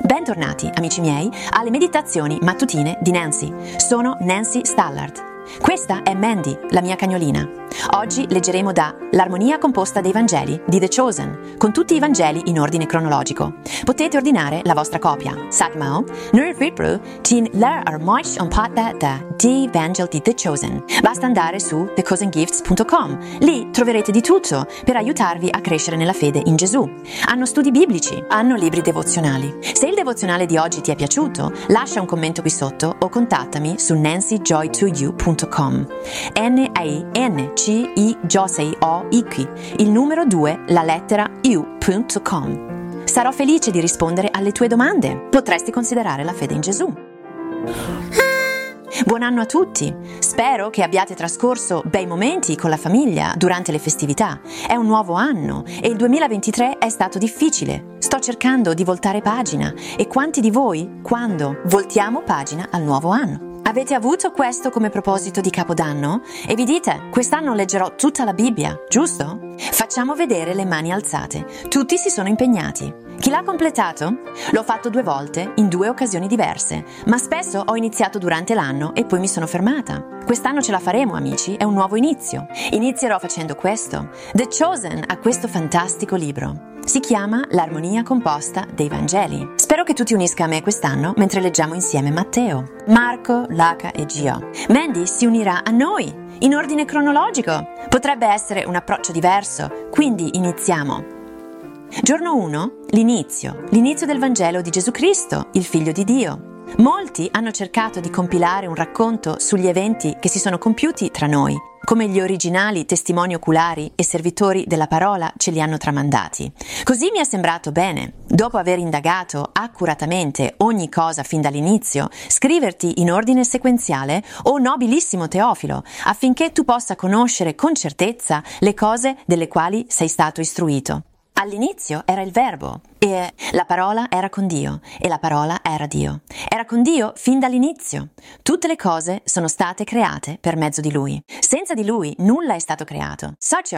Bentornati, amici miei, alle meditazioni mattutine di Nancy. Sono Nancy Stallard. Questa è Mandy, la mia cagnolina. Oggi leggeremo da L'armonia composta dei Vangeli di The Chosen, con tutti i Vangeli in ordine cronologico. Potete ordinare la vostra copia. Sagt mal, nu Fitbro tin lär armoich da Die Vangel di The Chosen. Basta andare su thechosengifts.com. Lì troverete di tutto per aiutarvi a crescere nella fede in Gesù. Hanno studi biblici, hanno libri devozionali. Se il devozionale di oggi ti è piaciuto, lascia un commento qui sotto o contattami su nancyjoy2you.com. NANCI-JOY-O-I-Q, il numero 2, la lettera U.com. Sarò felice di rispondere alle tue domande. Potresti considerare la fede in Gesù. Buon anno a tutti! Spero che abbiate trascorso bei momenti con la famiglia durante le festività. È un nuovo anno e il 2023 è stato difficile. Sto cercando di voltare pagina e quanti di voi, quando voltiamo pagina al nuovo anno? Avete avuto questo come proposito di Capodanno? E vi dite, quest'anno leggerò tutta la Bibbia, giusto? Facciamo vedere le mani alzate. Tutti si sono impegnati. Chi l'ha completato? L'ho fatto 2 volte, in 2 occasioni diverse, ma spesso ho iniziato durante l'anno e poi mi sono fermata. Quest'anno ce la faremo, amici, è un nuovo inizio. Inizierò facendo questo. The Chosen ha questo fantastico libro. Si chiama L'armonia composta dei Vangeli. Spero che tu ti unisca a me quest'anno mentre leggiamo insieme Matteo, Marco, Luca e Gio. Mandy si unirà a noi, in ordine cronologico. Potrebbe essere un approccio diverso, quindi iniziamo. Giorno 1, l'inizio del Vangelo di Gesù Cristo, il Figlio di Dio. Molti hanno cercato di compilare un racconto sugli eventi che si sono compiuti tra noi, come gli originali testimoni oculari e servitori della parola ce li hanno tramandati. Così mi è sembrato bene, dopo aver indagato accuratamente ogni cosa fin dall'inizio, scriverti in ordine sequenziale, o nobilissimo Teofilo, affinché tu possa conoscere con certezza le cose delle quali sei stato istruito. All'inizio era il Verbo, e la parola era con Dio, e la parola era Dio. Era con Dio fin dall'inizio. Tutte le cose sono state create per mezzo di Lui. Senza di Lui nulla è stato creato.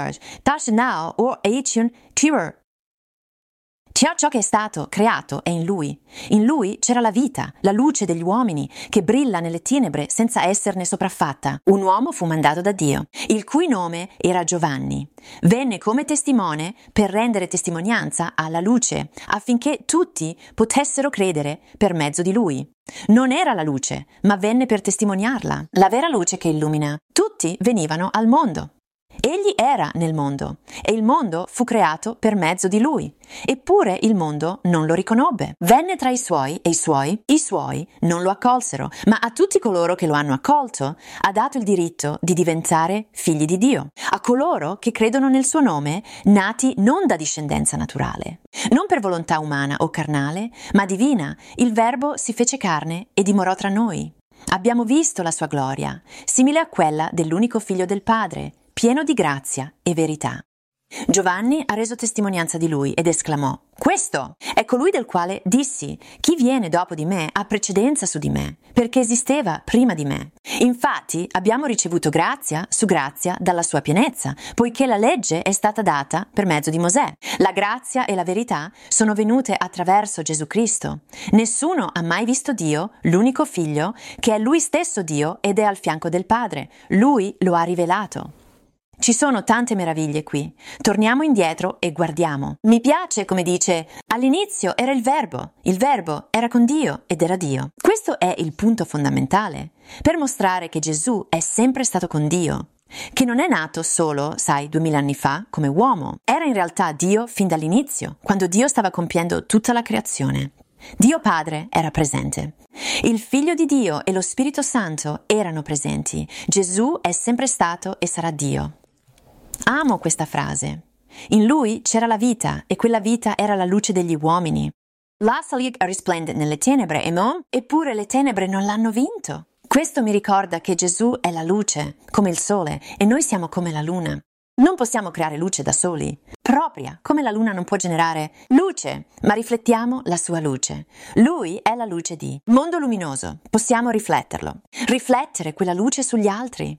Ciò che è stato creato è in Lui. In Lui c'era la vita, la luce degli uomini, che brilla nelle tenebre senza esserne sopraffatta. Un uomo fu mandato da Dio, il cui nome era Giovanni. Venne come testimone per rendere testimonianza alla luce, affinché tutti potessero credere per mezzo di Lui. Non era la luce, ma venne per testimoniarla. La vera luce che illumina. Tutti venivano al mondo. Egli era nel mondo, e il mondo fu creato per mezzo di Lui. Eppure il mondo non lo riconobbe. Venne tra i suoi, e i suoi non lo accolsero, ma a tutti coloro che lo hanno accolto ha dato il diritto di diventare figli di Dio, a coloro che credono nel suo nome, nati non da discendenza naturale, non per volontà umana o carnale, ma divina. Il Verbo si fece carne e dimorò tra noi. Abbiamo visto la sua gloria, simile a quella dell'unico Figlio del Padre, pieno di grazia e verità. Giovanni ha reso testimonianza di lui ed esclamò: questo è colui del quale dissi: chi viene dopo di me ha precedenza su di me, perché esisteva prima di me. Infatti abbiamo ricevuto grazia su grazia dalla sua pienezza, poiché la legge è stata data per mezzo di Mosè. La grazia e la verità sono venute attraverso Gesù Cristo. Nessuno ha mai visto Dio, l'unico Figlio, che è Lui stesso Dio ed è al fianco del Padre. Lui lo ha rivelato. Ci sono tante meraviglie qui. Torniamo indietro e guardiamo. Mi piace come dice: all'inizio era il Verbo era con Dio ed era Dio. Questo è il punto fondamentale, per mostrare che Gesù è sempre stato con Dio, che non è nato solo, 2000 anni fa, come uomo. Era in realtà Dio fin dall'inizio, quando Dio stava compiendo tutta la creazione. Dio Padre era presente. Il Figlio di Dio e lo Spirito Santo erano presenti. Gesù è sempre stato e sarà Dio. Amo questa frase. In Lui c'era la vita e quella vita era la luce degli uomini. La salig risplende nelle tenebre, eppure le tenebre non l'hanno vinto. Questo mi ricorda che Gesù è la luce, come il sole, e noi siamo come la luna. Non possiamo creare luce da soli, propria, come la luna non può generare luce, ma riflettiamo la sua luce. Lui è la luce di mondo luminoso, possiamo rifletterlo, riflettere quella luce sugli altri.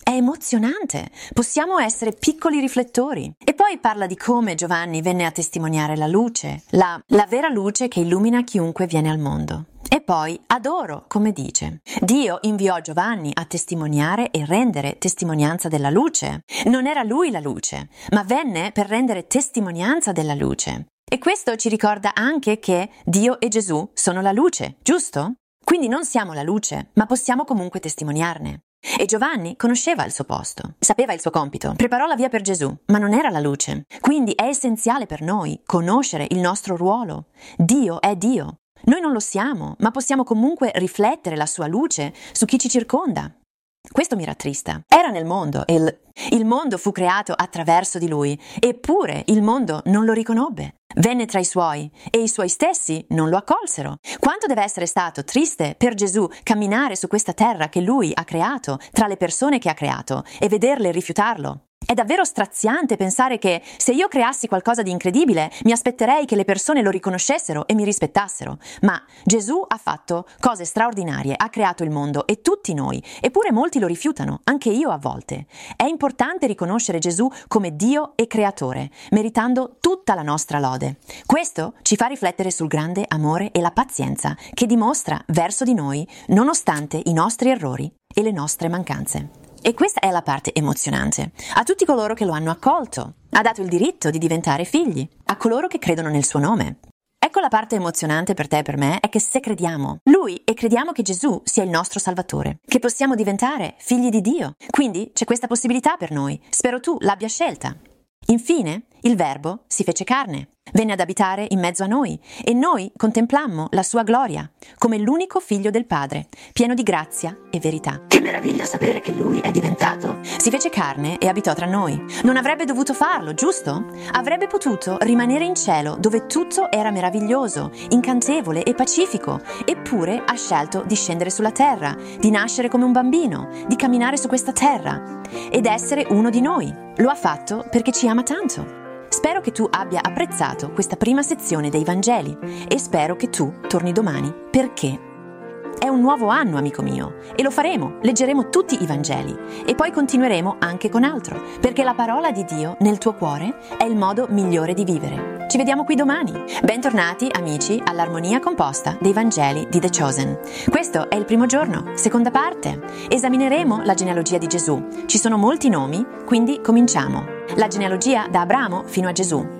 È emozionante. Possiamo essere piccoli riflettori. E poi parla di come Giovanni venne a testimoniare la luce, la vera luce che illumina chiunque viene al mondo. E poi adoro, come dice. Dio inviò Giovanni a testimoniare e rendere testimonianza della luce. Non era lui la luce, ma venne per rendere testimonianza della luce. E questo ci ricorda anche che Dio e Gesù sono la luce, giusto? Quindi non siamo la luce, ma possiamo comunque testimoniarne. E Giovanni conosceva il suo posto, sapeva il suo compito, preparò la via per Gesù, ma non era la luce. Quindi è essenziale per noi conoscere il nostro ruolo. Dio è Dio. Noi non lo siamo, ma possiamo comunque riflettere la sua luce su chi ci circonda. Questo mi rattrista. Era nel mondo e il mondo fu creato attraverso di lui, eppure il mondo non lo riconobbe. Venne tra i suoi e i suoi stessi non lo accolsero. Quanto deve essere stato triste per Gesù camminare su questa terra che lui ha creato, tra le persone che ha creato, e vederle rifiutarlo. È davvero straziante pensare che se io creassi qualcosa di incredibile, mi aspetterei che le persone lo riconoscessero e mi rispettassero. Ma Gesù ha fatto cose straordinarie, ha creato il mondo e tutti noi, eppure molti lo rifiutano, anche io a volte. È importante riconoscere Gesù come Dio e Creatore, meritando tutta la nostra lode. Questo ci fa riflettere sul grande amore e la pazienza che dimostra verso di noi, nonostante i nostri errori e le nostre mancanze. E questa è la parte emozionante. A tutti coloro che lo hanno accolto, ha dato il diritto di diventare figli, a coloro che credono nel suo nome. Ecco la parte emozionante per te e per me, è che se crediamo Lui e crediamo che Gesù sia il nostro Salvatore, che possiamo diventare figli di Dio. Quindi c'è questa possibilità per noi. Spero tu l'abbia scelta. Infine, il Verbo si fece carne, venne ad abitare in mezzo a noi e noi contemplammo la sua gloria come l'unico figlio del Padre, pieno di grazia e verità. Che meraviglia sapere che lui è diventato. Si fece carne e abitò tra noi. Non avrebbe dovuto farlo, giusto? Avrebbe potuto rimanere in cielo dove tutto era meraviglioso, incantevole e pacifico, eppure ha scelto di scendere sulla terra, di nascere come un bambino, di camminare su questa terra ed essere uno di noi. Lo ha fatto perché ci ama tanto. Spero che tu abbia apprezzato questa prima sezione dei Vangeli e spero che tu torni domani perché è un nuovo anno, amico mio, e lo faremo, leggeremo tutti i Vangeli e poi continueremo anche con altro, perché la parola di Dio nel tuo cuore è il modo migliore di vivere. Ci vediamo qui domani. Bentornati, amici, all'armonia composta dei Vangeli di The Chosen. Questo è il primo giorno, seconda parte. Esamineremo la genealogia di Gesù. Ci sono molti nomi, quindi cominciamo. La genealogia da Abramo fino a Gesù.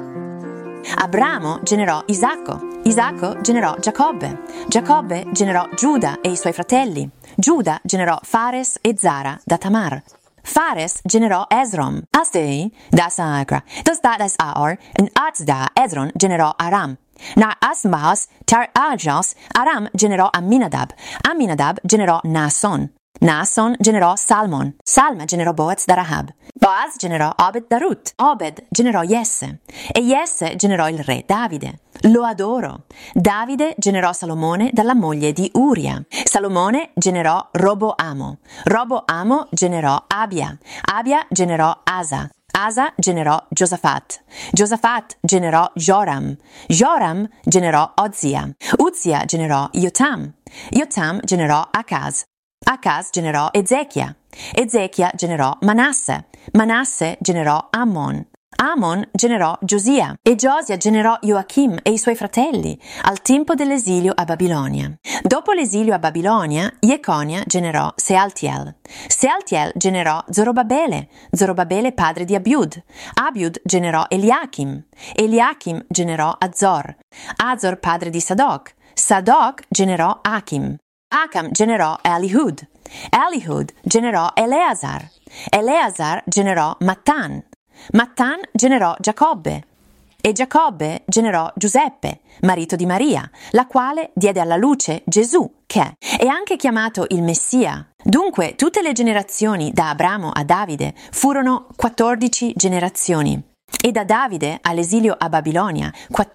Abramo generò Isacco, Isacco generò Giacobbe, Giacobbe generò Giuda e i suoi fratelli, Giuda generò Fares e Zara da Tamar, Fares generò Esrom, Asdei da Saagra, das Aor, und Azda Esron generò Aram. Na Asmaas tar Ajas, Aram generò Amminadab, Amminadab generò Naason. Naason generò Salmon, Salma generò Boaz da Rahab, Boaz generò Obed da Ruth, Obed generò Jesse e Jesse generò il re Davide. Lo adoro. Davide generò Salomone dalla moglie di Uria. Salomone generò Roboamo. Roboamo generò Abia. Abia generò Asa. Asa generò Giosafat. Giosafat generò Joram. Joram generò Ozia. Uzia generò Jotam. Jotam generò Acaz. Acaz generò Ezechia. Ezechia generò Manasse. Manasse generò Ammon. Amon generò Giosia e Giosia generò Joachim e i suoi fratelli al tempo dell'esilio a Babilonia. Dopo l'esilio a Babilonia, Jeconia generò Sealtiel. Sealtiel generò Zorobabele, Zorobabele padre di Abiud. Abiud generò Eliachim. Eliachim generò Azor. Azor padre di Sadoc. Sadoc generò Achim. Acham generò Elihud. Elihud generò Eleazar. Eleazar generò Mattan. Mattan generò Giacobbe e Giacobbe generò Giuseppe, marito di Maria, la quale diede alla luce Gesù, che è anche chiamato il Messia. Dunque, tutte le generazioni da Abramo a Davide furono 14 generazioni. E da Davide all'esilio a Babilonia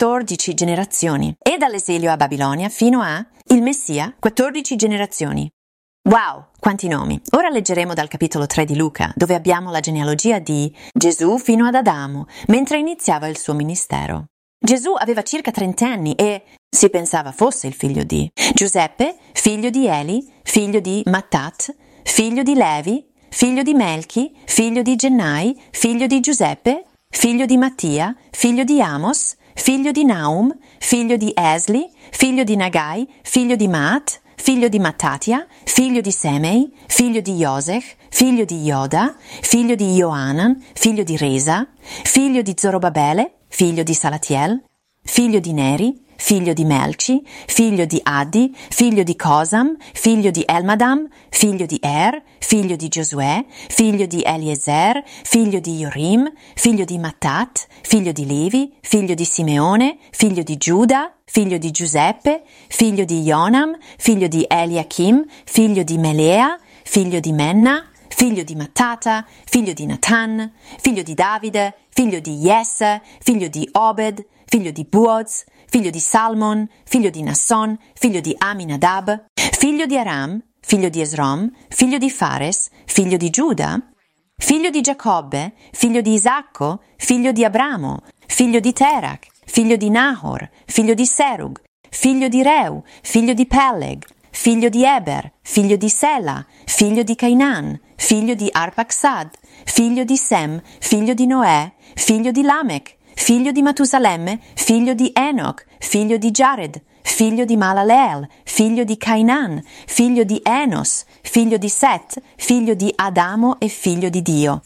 14 generazioni. E dall'esilio a Babilonia fino a il Messia 14 generazioni. Wow, quanti nomi! Ora leggeremo dal capitolo 3 di Luca, dove abbiamo la genealogia di Gesù fino ad Adamo, mentre iniziava il suo ministero. Gesù aveva circa 30 anni e si pensava fosse il figlio di Giuseppe, figlio di Eli, figlio di Mattat, figlio di Levi, figlio di Melchi, figlio di Gennai, figlio di Giuseppe, figlio di Mattia, figlio di Amos, figlio di Naum, figlio di Esli, figlio di Nagai, figlio di Maat, figlio di Mattatia, figlio di Semei, figlio di Josech, figlio di Ioda, figlio di Johanan, figlio di Resa, figlio di Zorobabele, figlio di Salatiel, figlio di Neri, figlio di Melci, figlio di Addi, figlio di Cosam, figlio di Elmadam, figlio di figlio di Giosuè, figlio di Eliezer, figlio di Jorim, figlio di Mattat, figlio di Levi, figlio di Simeone, figlio di Giuda, figlio di Giuseppe, figlio di Jonam, figlio di Eliachim, figlio di Melea, figlio di Menna, figlio di Mattata, figlio di Natan, figlio di Davide, figlio di Jesse, figlio di Obed, figlio di Buoz, figlio di Salmon, figlio di Nasson, figlio di Aminadab, figlio di Aram, figlio di Esrom, figlio di Fares, figlio di Giuda, figlio di Giacobbe, figlio di Isacco, figlio di Abramo, figlio di Terach, figlio di Nahor, figlio di Serug, figlio di Reu, figlio di Peleg, figlio di Eber, figlio di Sela, figlio di Cainan, figlio di Arpaxad, figlio di Sem, figlio di Noè, figlio di Lamech, figlio di Matusalemme, figlio di Enoch, figlio di Jared, figlio di Malaleel, figlio di Cainan, figlio di Enos, figlio di Set, figlio di Adamo e figlio di Dio.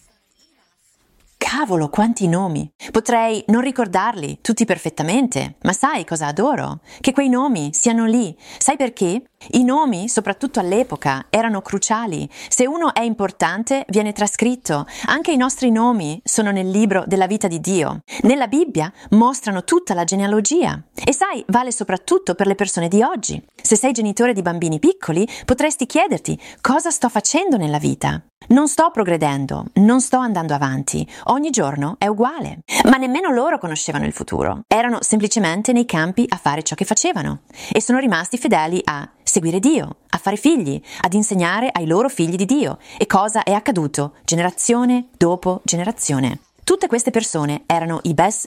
Cavolo, quanti nomi! Potrei non ricordarli tutti perfettamente, ma sai cosa adoro? Che quei nomi siano lì. Sai perché? I nomi, soprattutto all'epoca, erano cruciali. Se uno è importante, viene trascritto. Anche i nostri nomi sono nel libro della vita di Dio. Nella Bibbia mostrano tutta la genealogia. E sai, vale soprattutto per le persone di oggi. Se sei genitore di bambini piccoli, potresti chiederti: cosa sto facendo nella vita? Non sto progredendo, non sto andando avanti, ogni giorno è uguale. Ma nemmeno loro conoscevano il futuro. Erano semplicemente nei campi a fare ciò che facevano e sono rimasti fedeli a seguire Dio, a fare figli, ad insegnare ai loro figli di Dio. E cosa è accaduto generazione dopo generazione? Tutte queste persone erano i bes,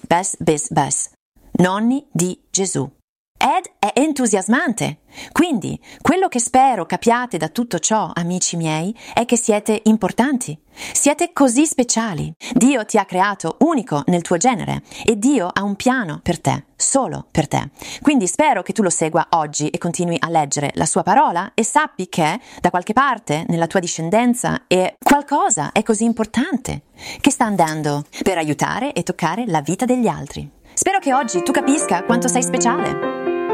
nonni di Gesù. Ed è entusiasmante. Quindi, quello che spero capiate da tutto ciò, amici miei, è che siete importanti. Siete così speciali. Dio ti ha creato unico nel tuo genere e Dio ha un piano per te, solo per te. Quindi spero che tu lo segua oggi e continui a leggere la sua parola e sappi che da qualche parte nella tua discendenza qualcosa è così importante che sta andando per aiutare e toccare la vita degli altri. Spero che oggi tu capisca quanto sei speciale.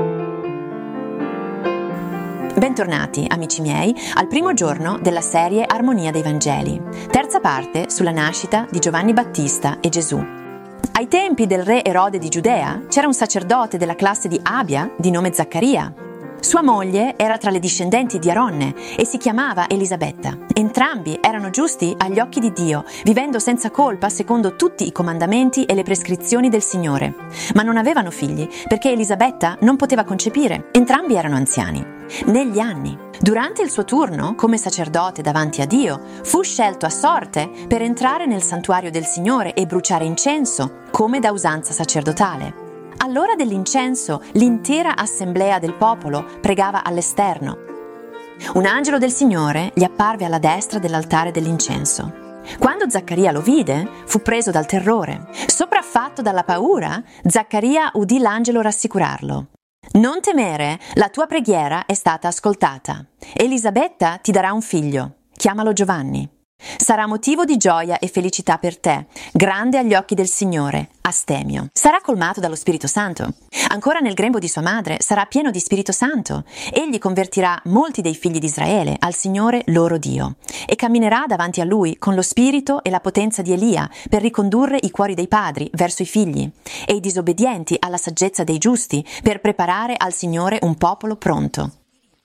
Bentornati, amici miei, al primo giorno della serie Armonia dei Vangeli, terza parte sulla nascita di Giovanni Battista e Gesù. Ai tempi del re Erode di Giudea c'era un sacerdote della classe di Abia di nome Zaccaria. Sua moglie era tra le discendenti di Aronne e si chiamava Elisabetta. Entrambi erano giusti agli occhi di Dio, vivendo senza colpa secondo tutti i comandamenti e le prescrizioni del Signore. Ma non avevano figli perché Elisabetta non poteva concepire. Entrambi erano anziani. Negli anni, durante il suo turno come sacerdote davanti a Dio, fu scelto a sorte per entrare nel santuario del Signore e bruciare incenso, come da usanza sacerdotale. All'ora dell'incenso, l'intera assemblea del popolo pregava all'esterno. Un angelo del Signore gli apparve alla destra dell'altare dell'incenso. Quando Zaccaria lo vide, fu preso dal terrore. Sopraffatto dalla paura, Zaccaria udì l'angelo rassicurarlo. Non temere, la tua preghiera è stata ascoltata. Elisabetta ti darà un figlio. Chiamalo Giovanni. Sarà motivo di gioia e felicità per te, grande agli occhi del Signore, astemio. Sarà colmato dallo Spirito Santo. Ancora nel grembo di sua madre sarà pieno di Spirito Santo. Egli convertirà molti dei figli di Israele al Signore loro Dio e camminerà davanti a lui con lo spirito e la potenza di Elia per ricondurre i cuori dei padri verso i figli e i disobbedienti alla saggezza dei giusti per preparare al Signore un popolo pronto.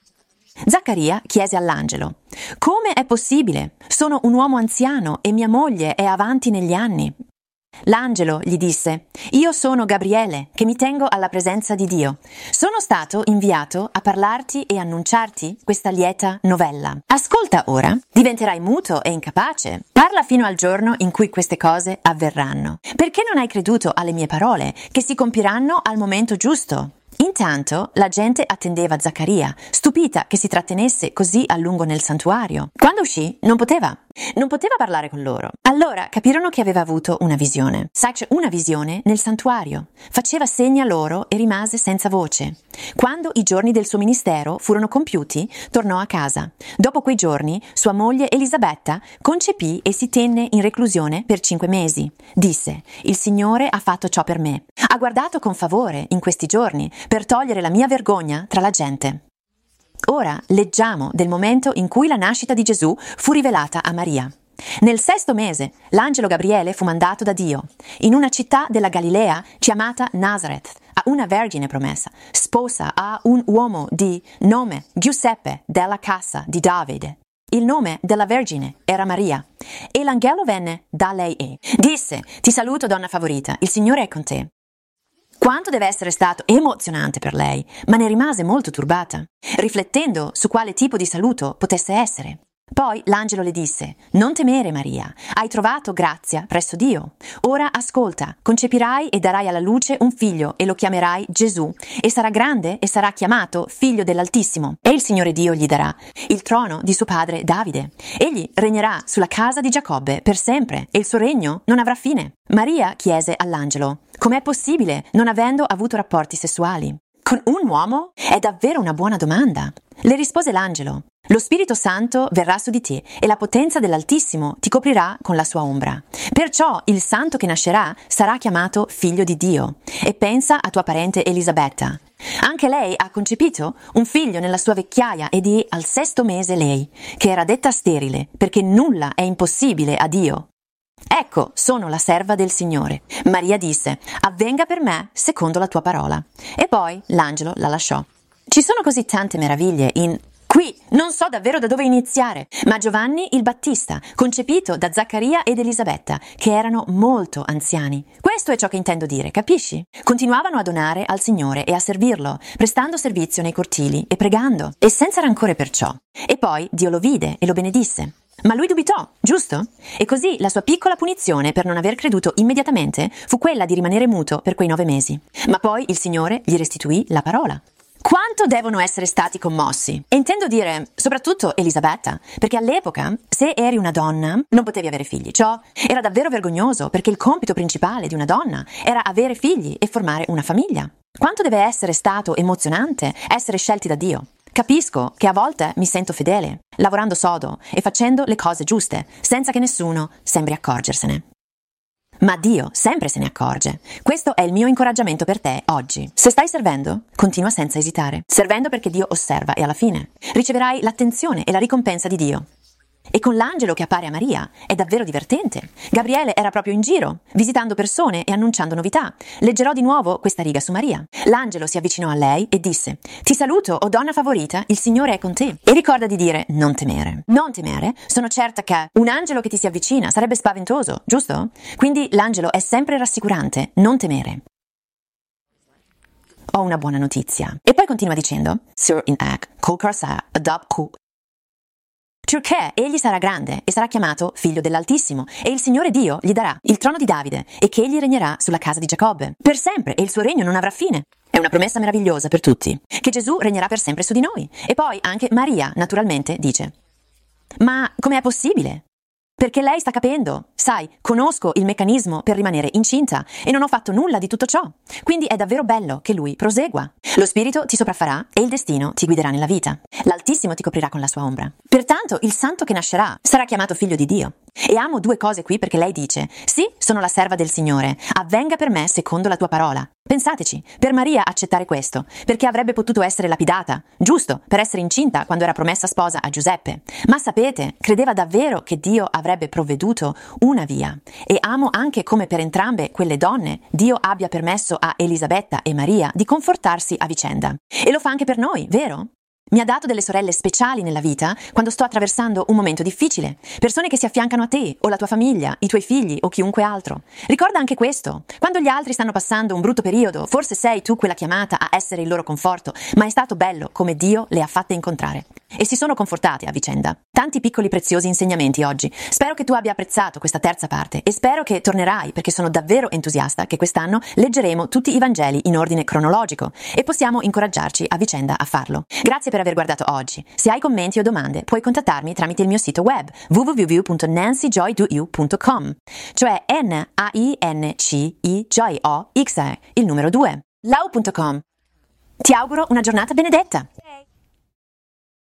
Zaccaria chiese all'angelo: «Come è possibile? Sono un uomo anziano e mia moglie è avanti negli anni». L'angelo gli disse: «Io sono Gabriele, che mi tengo alla presenza di Dio. Sono stato inviato a parlarti e annunciarti questa lieta novella. Ascolta ora, diventerai muto e incapace. Parla fino al giorno in cui queste cose avverranno. Perché non hai creduto alle mie parole, che si compiranno al momento giusto?» Intanto la gente attendeva Zaccaria, stupita che si trattenesse così a lungo nel santuario. Quando uscì, non poteva. Non poteva parlare con loro. Allora capirono che aveva avuto una visione. Sai, c'è una visione nel santuario. Faceva segni a loro e rimase senza voce. Quando i giorni del suo ministero furono compiuti, tornò a casa. Dopo quei giorni, sua moglie Elisabetta concepì e si tenne in reclusione per 5 mesi. Disse: il Signore ha fatto ciò per me. Ha guardato con favore in questi giorni per togliere la mia vergogna tra la gente. Ora leggiamo del momento in cui la nascita di Gesù fu rivelata a Maria. Nel 6° mese, l'angelo Gabriele fu mandato da Dio in una città della Galilea chiamata Nazareth, a una vergine promessa, sposa a un uomo di nome Giuseppe della casa di Davide. Il nome della vergine era Maria, e l'angelo venne da lei e disse: ti saluto, donna favorita, il Signore è con te. Quanto deve essere stato emozionante per lei, ma ne rimase molto turbata, riflettendo su quale tipo di saluto potesse essere. Poi l'angelo le disse: non temere, Maria, hai trovato grazia presso Dio. Ora ascolta, concepirai e darai alla luce un figlio e lo chiamerai Gesù, e sarà grande e sarà chiamato figlio dell'Altissimo. E il Signore Dio gli darà il trono di suo padre Davide. Egli regnerà sulla casa di Giacobbe per sempre, e il suo regno non avrà fine. Maria chiese all'angelo: com'è possibile, non avendo avuto rapporti sessuali con un uomo? È davvero una buona domanda. Le rispose l'angelo: lo Spirito Santo verrà su di te e la potenza dell'Altissimo ti coprirà con la sua ombra. Perciò il santo che nascerà sarà chiamato figlio di Dio. E pensa a tua parente Elisabetta. Anche lei ha concepito un figlio nella sua vecchiaia ed è al 6° mese lei, che era detta sterile, perché nulla è impossibile a Dio. Ecco, sono la serva del Signore. Maria disse: avvenga per me secondo la tua parola. E poi l'angelo la lasciò. Ci sono così tante meraviglie qui, non so davvero da dove iniziare, ma Giovanni il Battista, concepito da Zaccaria ed Elisabetta, che erano molto anziani. Questo è ciò che intendo dire, capisci? Continuavano a donare al Signore e a servirlo, prestando servizio nei cortili e pregando, e senza rancore perciò. E poi Dio lo vide e lo benedisse. Ma lui dubitò, giusto? E così la sua piccola punizione per non aver creduto immediatamente fu quella di rimanere muto per quei 9 mesi. Ma poi il Signore gli restituì la parola. Quanto devono essere stati commossi? E intendo dire soprattutto Elisabetta, perché all'epoca, se eri una donna, non potevi avere figli. Ciò era davvero vergognoso, perché il compito principale di una donna era avere figli e formare una famiglia. Quanto deve essere stato emozionante essere scelti da Dio? Capisco che a volte mi sento fedele, lavorando sodo e facendo le cose giuste, senza che nessuno sembri accorgersene. Ma Dio sempre se ne accorge. Questo è il mio incoraggiamento per te oggi. Se stai servendo, continua senza esitare. Servendo perché Dio osserva e alla fine riceverai l'attenzione e la ricompensa di Dio. E con l'angelo che appare a Maria è davvero divertente. Gabriele era proprio in giro, visitando persone e annunciando novità. Leggerò di nuovo questa riga su Maria. L'angelo si avvicinò a lei e disse: ti saluto, o donna favorita, il Signore è con te. E ricorda di dire: non temere. Non temere? Sono certa che un angelo che ti si avvicina sarebbe spaventoso, giusto? Quindi l'angelo è sempre rassicurante, non temere. Ho una buona notizia. E poi continua dicendo: Sir in ac, colcarsa, adab Perché egli sarà grande e sarà chiamato figlio dell'Altissimo, e il Signore Dio gli darà il trono di Davide, e che egli regnerà sulla casa di Giacobbe per sempre, e il suo regno non avrà fine. È una promessa meravigliosa per tutti, che Gesù regnerà per sempre su di noi. E poi anche Maria, naturalmente, dice: ma com'è possibile? Perché lei sta capendo. Sai, conosco il meccanismo per rimanere incinta e non ho fatto nulla di tutto ciò. Quindi è davvero bello che lui prosegua. Lo Spirito ti sopraffarà e il destino ti guiderà nella vita. L'Altissimo ti coprirà con la sua ombra. Pertanto il santo che nascerà sarà chiamato figlio di Dio. E amo 2 cose qui, perché lei dice: sì, sono la serva del Signore, avvenga per me secondo la tua parola. Pensateci, per Maria accettare questo, perché avrebbe potuto essere lapidata, giusto, per essere incinta quando era promessa sposa a Giuseppe. Ma sapete, credeva davvero che Dio avrebbe provveduto una via. E amo anche come per entrambe quelle donne Dio abbia permesso a Elisabetta e Maria di confortarsi a vicenda. E lo fa anche per noi, vero? Mi ha dato delle sorelle speciali nella vita quando sto attraversando un momento difficile, persone che si affiancano a te o la tua famiglia, i tuoi figli o chiunque altro. Ricorda anche questo: quando gli altri stanno passando un brutto periodo, forse sei tu quella chiamata a essere il loro conforto, ma è stato bello come Dio le ha fatte incontrare. e si sono confortati a vicenda. Tanti piccoli preziosi insegnamenti oggi. Spero che tu abbia apprezzato questa terza parte e spero che tornerai, perché sono davvero entusiasta che quest'anno leggeremo tutti i Vangeli in ordine cronologico e possiamo incoraggiarci a vicenda a farlo. Grazie per aver guardato oggi. Se hai commenti o domande puoi contattarmi tramite il mio sito web www.nancyjoydou.com, cioè NAINCIJOX, il numero 2, lau.com. Ti auguro una giornata benedetta!